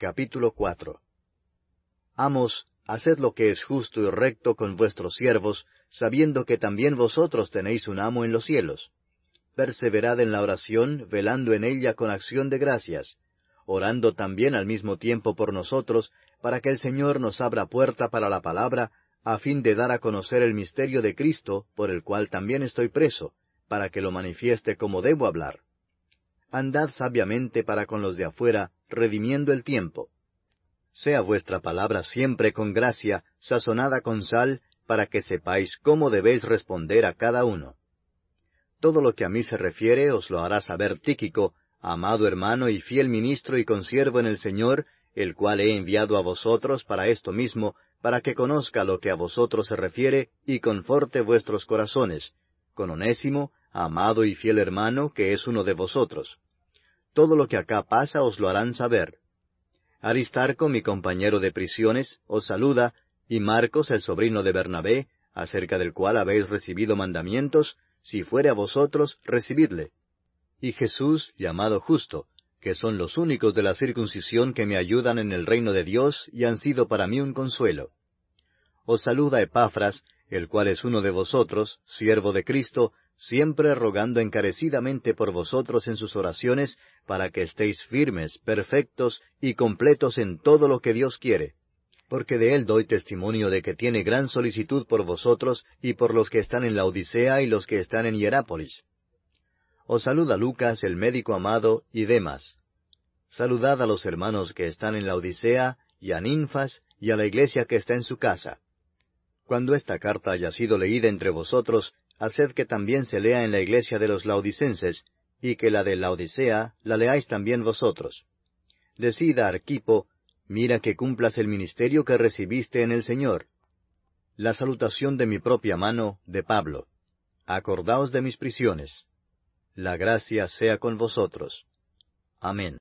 Capítulo 4. Amos, haced lo que es justo y recto con vuestros siervos, sabiendo que también vosotros tenéis un amo en los cielos. Perseverad en la oración, velando en ella con acción de gracias, orando también al mismo tiempo por nosotros, para que el Señor nos abra puerta para la palabra, a fin de dar a conocer el misterio de Cristo, por el cual también estoy preso, para que lo manifieste como debo hablar. Andad sabiamente para con los de afuera, redimiendo el tiempo. Sea vuestra palabra siempre con gracia, sazonada con sal, para que sepáis cómo debéis responder a cada uno. Todo lo que a mí se refiere os lo hará saber Tíquico, amado hermano y fiel ministro y consiervo en el Señor, el cual he enviado a vosotros para esto mismo, para que conozca lo que a vosotros se refiere y conforte vuestros corazones, con Onésimo, amado y fiel hermano, que es uno de vosotros. Todo lo que acá pasa os lo harán saber. Aristarco, mi compañero de prisiones, os saluda, y Marcos, el sobrino de Bernabé, acerca del cual habéis recibido mandamientos, si fuere a vosotros, recibidle. Y Jesús, llamado Justo, que son los únicos de la circuncisión que me ayudan en el reino de Dios y han sido para mí un consuelo. Os saluda Epafras, el cual es uno de vosotros, siervo de Cristo, siempre rogando encarecidamente por vosotros en sus oraciones, para que estéis firmes, perfectos y completos en todo lo que Dios quiere. Porque de él doy testimonio de que tiene gran solicitud por vosotros y por los que están en la Odisea y los que están en Hierápolis. Os saluda Lucas, el médico amado, y Demas. Saludad a los hermanos que están en la Odisea, y a Ninfas, y a la iglesia que está en su casa. Cuando esta carta haya sido leída entre vosotros, haced que también se lea en la iglesia de los laodicenses, y que la de Laodicea la leáis también vosotros. Decid a Arquipo, mira que cumplas el ministerio que recibiste en el Señor. La salutación de mi propia mano, de Pablo. Acordaos de mis prisiones. La gracia sea con vosotros. Amén.